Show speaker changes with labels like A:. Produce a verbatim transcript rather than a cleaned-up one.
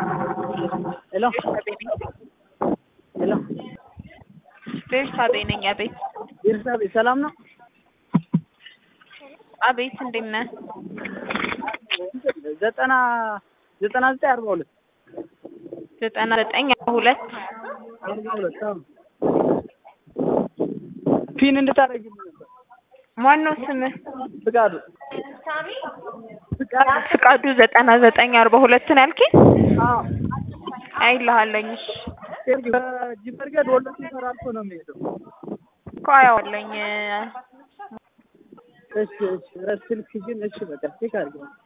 A: ሄሎ ሄሎ
B: ቤርሳቤ ነኝ። አቤት
A: ቤርሳቤ ሰላም ነው?
B: አቤት እንዴት ነህ?
A: ዘጠና ዘጠና ዘጠኝ አርባ ሁለት
B: ዘጠና ዘጠኝ አርባ ሁለት
A: አርባ ሁለት አዎ ፒን እንድታደርጊልኝ ነበር።
B: ማነው ስምህ?
A: ፍቃዱ ፍቃዱ
B: ፍቃዱ ዘጠና ዘጠኝ አርባ ሁለት ነው ያልከኝ?
A: አዎ
B: አይልሃለኝ። እሺ
A: በጂፐርገድ ወሎት ተራርፎ ነው የሚሄደው
B: እኮ አየዋለኝ።
A: እሺ እሺ ስልክ ግን እሺ በቃ ቼክ አድርገው